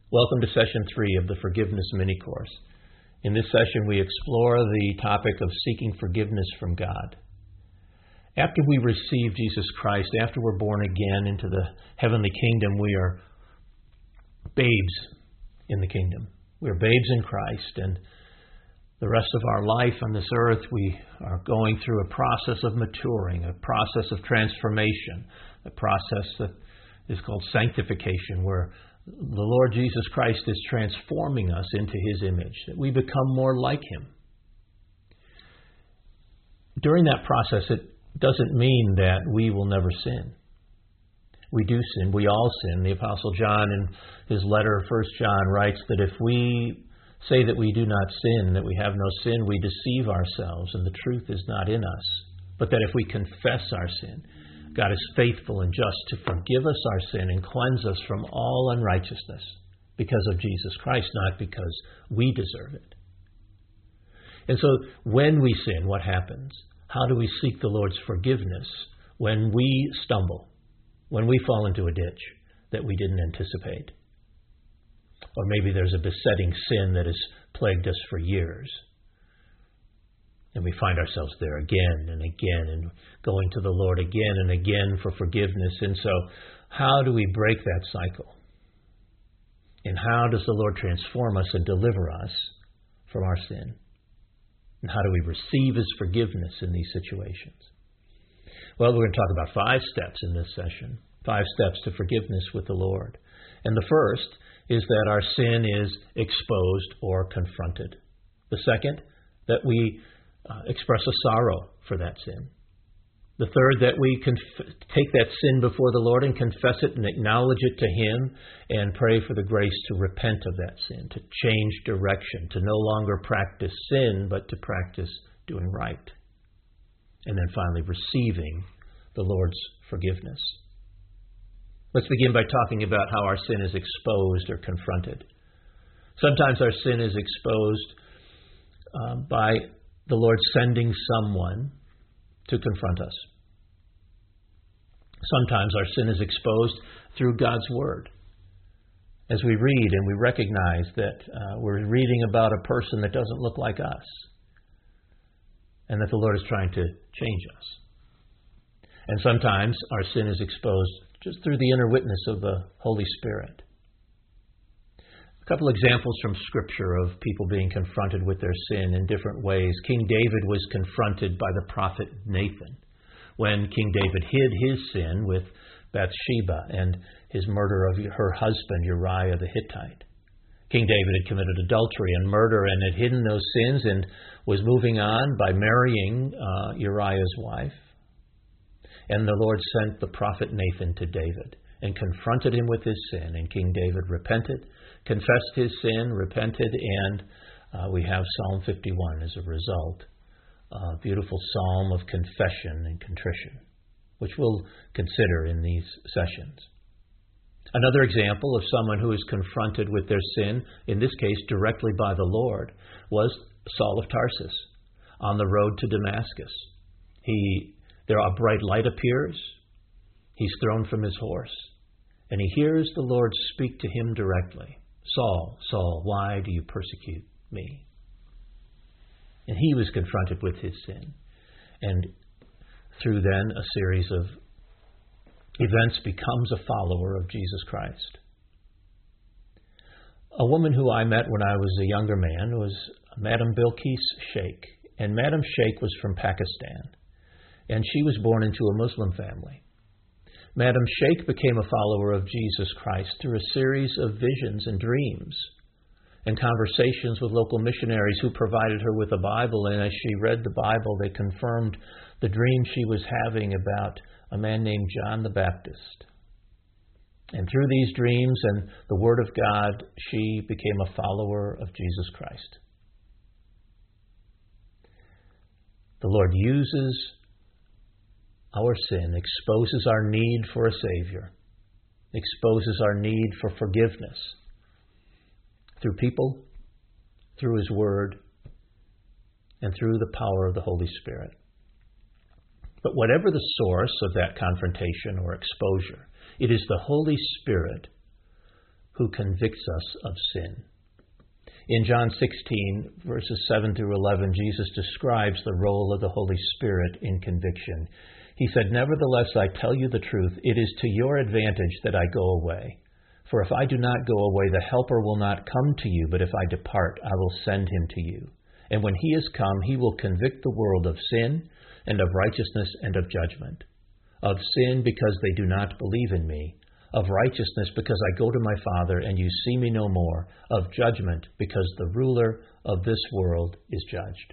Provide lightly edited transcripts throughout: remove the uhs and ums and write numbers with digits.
Welcome to Session 3 of the Forgiveness Mini-Course. In this session, we explore the topic of seeking forgiveness from God. After we receive Jesus Christ, after we're born again into the heavenly kingdom, we are babes in the kingdom. We're babes in Christ, and the rest of our life on this earth, we are going through a process of maturing, a process of transformation, a process that is called sanctification, where the Lord Jesus Christ is transforming us into His image, that we become more like Him. During that process, it doesn't mean that we will never sin. We do sin. We all sin. The Apostle John, in his letter, 1 John, writes that if we say that we do not sin, that we have no sin, we deceive ourselves, and the truth is not in us. But that if we confess our sin, God is faithful and just to forgive us our sin and cleanse us from all unrighteousness because of Jesus Christ, not because we deserve it. And so when we sin, what happens? How do we seek the Lord's forgiveness when we stumble, when we fall into a ditch that we didn't anticipate? Or maybe there's a besetting sin that has plagued us for years, and we find ourselves there again and again and going to the Lord again and again for forgiveness. And so how do we break that cycle? And how does the Lord transform us and deliver us from our sin? And how do we receive His forgiveness in these situations? Well, we're going to talk about 5 steps in this session, 5 steps to forgiveness with the Lord. And the first is that our sin is exposed or confronted. The second, that we express a sorrow for that sin. The third, that we take that sin before the Lord and confess it and acknowledge it to Him and pray for the grace to repent of that sin, to change direction, to no longer practice sin, but to practice doing right. And then finally, receiving the Lord's forgiveness. Let's begin by talking about how our sin is exposed or confronted. Sometimes our sin is exposed by the Lord sending someone to confront us. Sometimes our sin is exposed through God's Word. As we read and we recognize that we're reading about a person that doesn't look like us, and that the Lord is trying to change us. And sometimes our sin is exposed just through the inner witness of the Holy Spirit. A couple examples from Scripture of people being confronted with their sin in different ways. King David was confronted by the prophet Nathan when King David hid his sin with Bathsheba and his murder of her husband Uriah the Hittite. King David had committed adultery and murder and had hidden those sins and was moving on by marrying Uriah's wife. And the Lord sent the prophet Nathan to David and confronted him with his sin. And King David repented, confessed his sin, repented, and we have Psalm 51 as a result. A beautiful psalm of confession and contrition, which we'll consider in these sessions. Another example of someone who is confronted with their sin, in this case directly by the Lord, was Saul of Tarsus on the road to Damascus. There a bright light appears. He's thrown from his horse, and he hears the Lord speak to him directly. Saul, Saul, why do you persecute me? And he was confronted with his sin. And through then a series of events becomes a follower of Jesus Christ. A woman who I met when I was a younger man was Madam Bilquis Sheikh. And Madam Sheikh was from Pakistan. And she was born into a Muslim family. Madam Sheikh became a follower of Jesus Christ through a series of visions and dreams and conversations with local missionaries who provided her with a Bible. And as she read the Bible, they confirmed the dream she was having about a man named John the Baptist. And through these dreams and the Word of God, she became a follower of Jesus Christ. The Lord uses our sin, exposes our need for a Savior, exposes our need for forgiveness through people, through His Word, and through the power of the Holy Spirit. But whatever the source of that confrontation or exposure, it is the Holy Spirit who convicts us of sin. In John 16, verses 7 through 11, Jesus describes the role of the Holy Spirit in conviction. He said, "Nevertheless, I tell you the truth, it is to your advantage that I go away. For if I do not go away, the Helper will not come to you, but if I depart, I will send him to you. And when he is come, he will convict the world of sin, and of righteousness, and of judgment. Of sin, because they do not believe in me. Of righteousness, because I go to my Father, and you see me no more. Of judgment, because the ruler of this world is judged."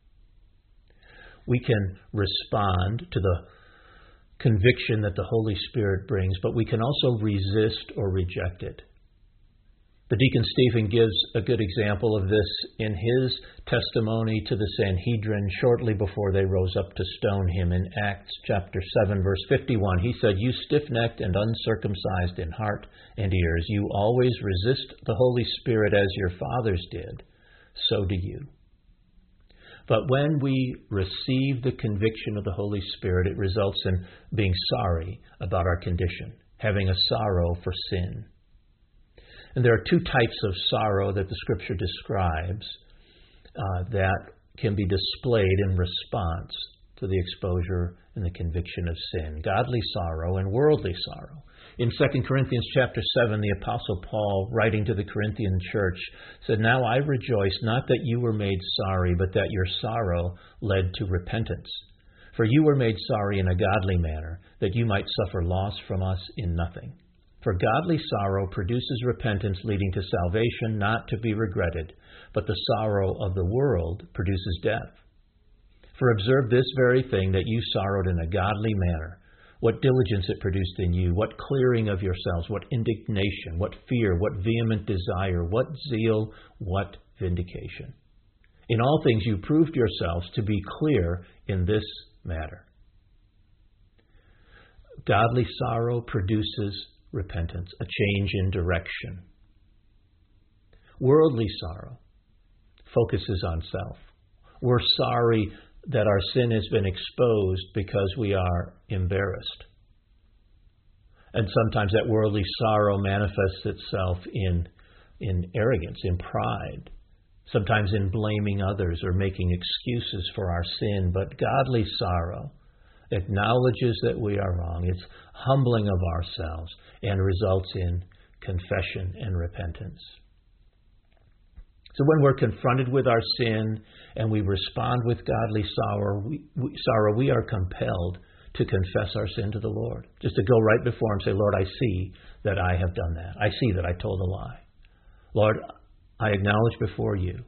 We can respond to the conviction that the Holy Spirit brings, but we can also resist or reject it. The deacon Stephen gives a good example of this in his testimony to the Sanhedrin shortly before they rose up to stone him in Acts chapter 7, verse 51. He said, "You stiff-necked and uncircumcised in heart and ears, you always resist the Holy Spirit as your fathers did, so do you." But when we receive the conviction of the Holy Spirit, it results in being sorry about our condition, having a sorrow for sin. And there are two types of sorrow that the Scripture describes that can be displayed in response to the exposure and the conviction of sin: godly sorrow and worldly sorrow. In 2 Corinthians chapter 7, the Apostle Paul, writing to the Corinthian church, said, "Now I rejoice not that you were made sorry, but that your sorrow led to repentance. For you were made sorry in a godly manner, that you might suffer loss from us in nothing. For godly sorrow produces repentance leading to salvation, not to be regretted, but the sorrow of the world produces death. For observe this very thing, that you sorrowed in a godly manner, what diligence it produced in you, what clearing of yourselves, what indignation, what fear, what vehement desire, what zeal, what vindication. In all things you proved yourselves to be clear in this matter." Godly sorrow produces repentance, a change in direction. Worldly sorrow focuses on self. We're sorry that our sin has been exposed because we are embarrassed. And sometimes that worldly sorrow manifests itself in arrogance, in pride, sometimes in blaming others or making excuses for our sin. But godly sorrow acknowledges that we are wrong. It's humbling of ourselves and results in confession and repentance. So when we're confronted with our sin and we respond with godly sorrow, we are compelled to confess our sin to the Lord. Just to go right before Him and say, "Lord, I see that I have done that. I see that I told a lie. Lord, I acknowledge before you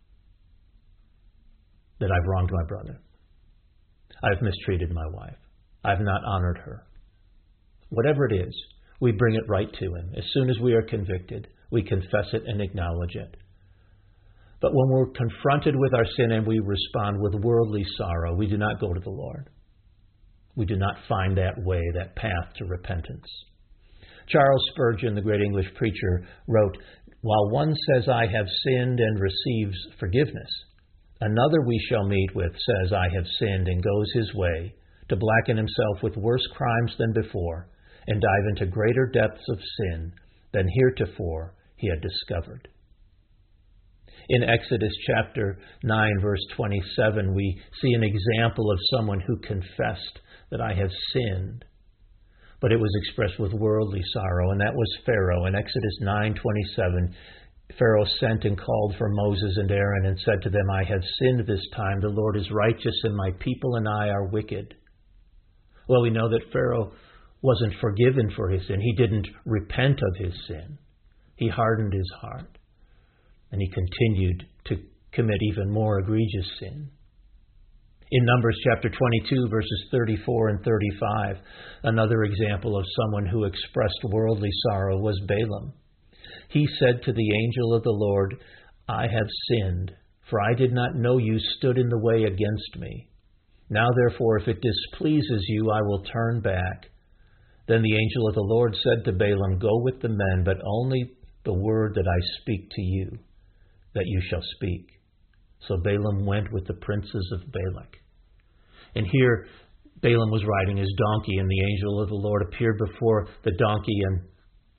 that I've wronged my brother. I've mistreated my wife. I've not honored her." Whatever it is, we bring it right to Him. As soon as we are convicted, we confess it and acknowledge it. But when we're confronted with our sin and we respond with worldly sorrow, we do not go to the Lord. We do not find that way, that path to repentance. Charles Spurgeon, the great English preacher, wrote, "While one says, 'I have sinned,' and receives forgiveness, another we shall meet with says, 'I have sinned,' and goes his way to blacken himself with worse crimes than before and dive into greater depths of sin than heretofore he had discovered." In Exodus chapter 9, verse 27, we see an example of someone who confessed that "I have sinned," but it was expressed with worldly sorrow, and that was Pharaoh. In Exodus 9:27, Pharaoh sent and called for Moses and Aaron and said to them, "I have sinned this time. The Lord is righteous, and my people and I are wicked." Well, we know that Pharaoh wasn't forgiven for his sin. He didn't repent of his sin. He hardened his heart, and he continued to commit even more egregious sin. In Numbers chapter 22, verses 34 and 35, another example of someone who expressed worldly sorrow was Balaam. He said to the angel of the Lord, "I have sinned, for I did not know you stood in the way against me. Now therefore, if it displeases you, I will turn back." Then the angel of the Lord said to Balaam, "Go with the men, but only the word that I speak to you, that you shall speak." So Balaam went with the princes of Balak. And here Balaam was riding his donkey, and the angel of the Lord appeared before the donkey, and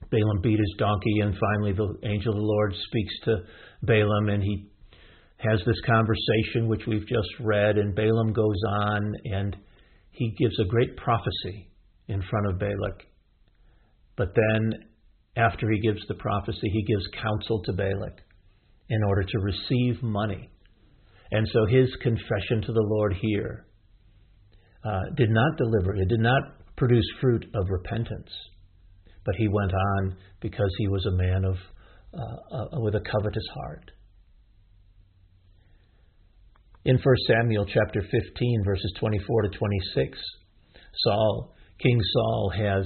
Balaam beat his donkey, and finally the angel of the Lord speaks to Balaam, and he has this conversation which we've just read, and Balaam goes on, and he gives a great prophecy in front of Balak. But then, after he gives the prophecy, he gives counsel to Balak in order to receive money. And so his confession to the Lord here did not deliver, it did not produce fruit of repentance. But he went on because he was a man with a covetous heart. In 1 Samuel chapter 15, verses 24 to 26, King Saul has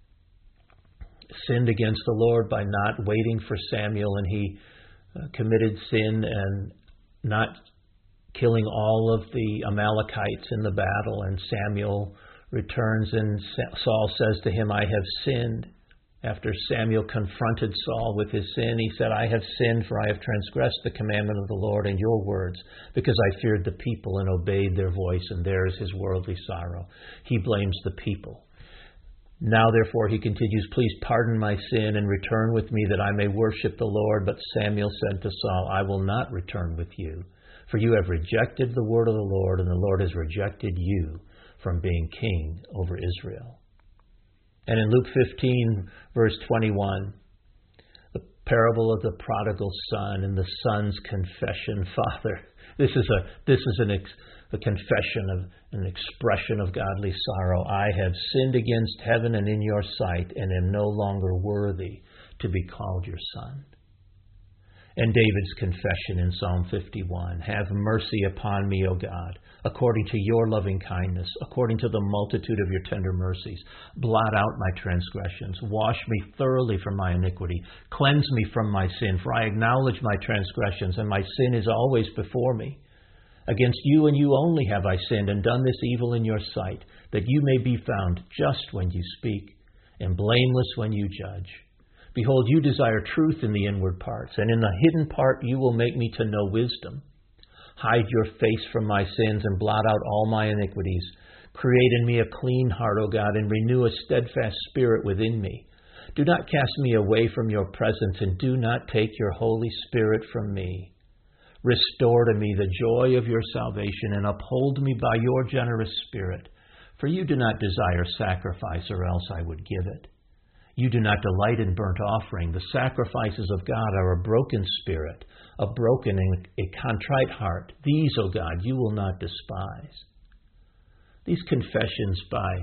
sinned against the Lord by not waiting for Samuel, and he committed sin and not killing all of the Amalekites in the battle. And Samuel returns, and Saul says to him, I have sinned. After Samuel confronted Saul with his sin, he said, I have sinned, for I have transgressed the commandment of the Lord and your words, because I feared the people and obeyed their voice, and there is his worldly sorrow. He blames the people. Now, therefore, he continues, please pardon my sin and return with me that I may worship the Lord. But Samuel said to Saul, I will not return with you, for you have rejected the word of the Lord, and the Lord has rejected you from being king over Israel. And in Luke 15, verse 21, the parable of the prodigal son and the son's confession. Father, this is a confession of an expression of godly sorrow. I have sinned against heaven and in your sight, and am no longer worthy to be called your son. And David's confession in Psalm 51, have mercy upon me, O God, according to your loving kindness, according to the multitude of your tender mercies. Blot out my transgressions. Wash me thoroughly from my iniquity. Cleanse me from my sin, for I acknowledge my transgressions, and my sin is always before me. Against you and you only have I sinned and done this evil in your sight, that you may be found just when you speak and blameless when you judge. Behold, you desire truth in the inward parts, and in the hidden part you will make me to know wisdom. Hide your face from my sins and blot out all my iniquities. Create in me a clean heart, O God, and renew a steadfast spirit within me. Do not cast me away from your presence, and do not take your Holy Spirit from me. Restore to me the joy of your salvation, and uphold me by your generous spirit. For you do not desire sacrifice, or else I would give it. You do not delight in burnt offering. The sacrifices of God are a broken spirit, a broken and a contrite heart. These, O God, you will not despise. These confessions by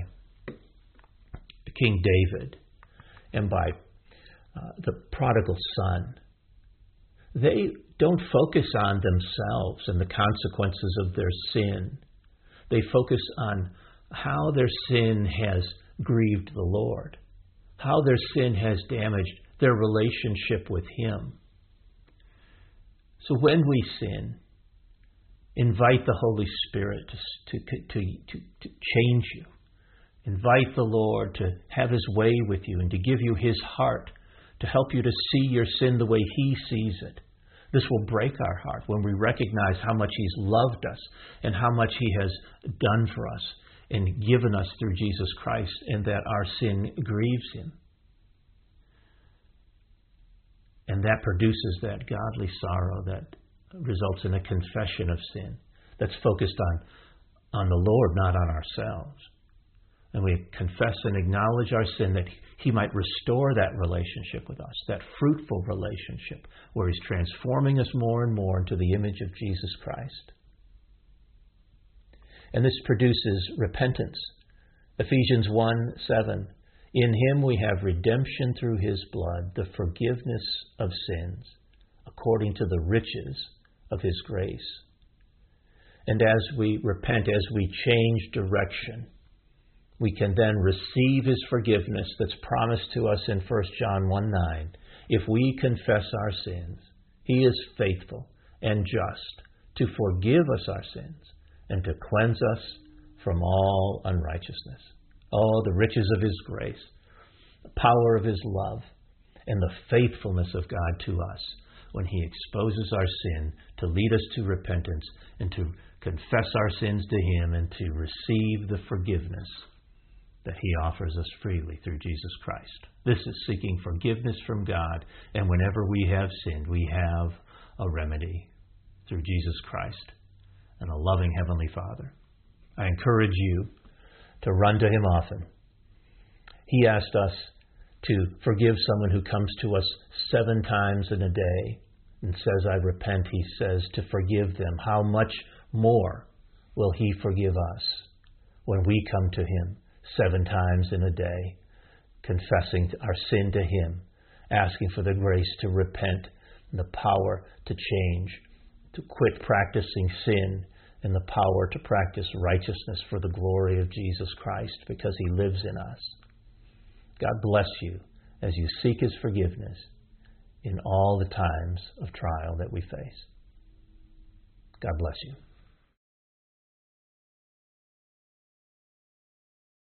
King David and by the prodigal son, they don't focus on themselves and the consequences of their sin. They focus on how their sin has grieved the Lord, how their sin has damaged their relationship with Him. So when we sin, invite the Holy Spirit to change you. Invite the Lord to have His way with you and to give you His heart, to help you to see your sin the way He sees it. This will break our heart when we recognize how much He's loved us and how much He has done for us and given us through Jesus Christ, and that our sin grieves Him. And that produces that godly sorrow that results in a confession of sin that's focused on the Lord, not on ourselves. And we confess and acknowledge our sin that He might restore that relationship with us, that fruitful relationship where He's transforming us more and more into the image of Jesus Christ. And this produces repentance. Ephesians 1:7. In Him we have redemption through His blood, the forgiveness of sins, according to the riches of His grace. And as we repent, as we change direction, we can then receive His forgiveness that's promised to us in 1 John 1:9. If we confess our sins, He is faithful and just to forgive us our sins and to cleanse us from all unrighteousness. Oh, the riches of His grace, the power of His love, and the faithfulness of God to us when He exposes our sin to lead us to repentance and to confess our sins to Him and to receive the forgiveness that He offers us freely through Jesus Christ. This is seeking forgiveness from God, and whenever we have sinned, we have a remedy through Jesus Christ and a loving Heavenly Father. I encourage you to run to Him often. He asked us to forgive someone who comes to us 7 times in a day and says, I repent. He says to forgive them. How much more will He forgive us when we come to Him 7 times in a day, confessing our sin to Him, asking for the grace to repent and the power to change, to quit practicing sin, and the power to practice righteousness for the glory of Jesus Christ, because He lives in us. God bless you as you seek His forgiveness in all the times of trial that we face. God bless you.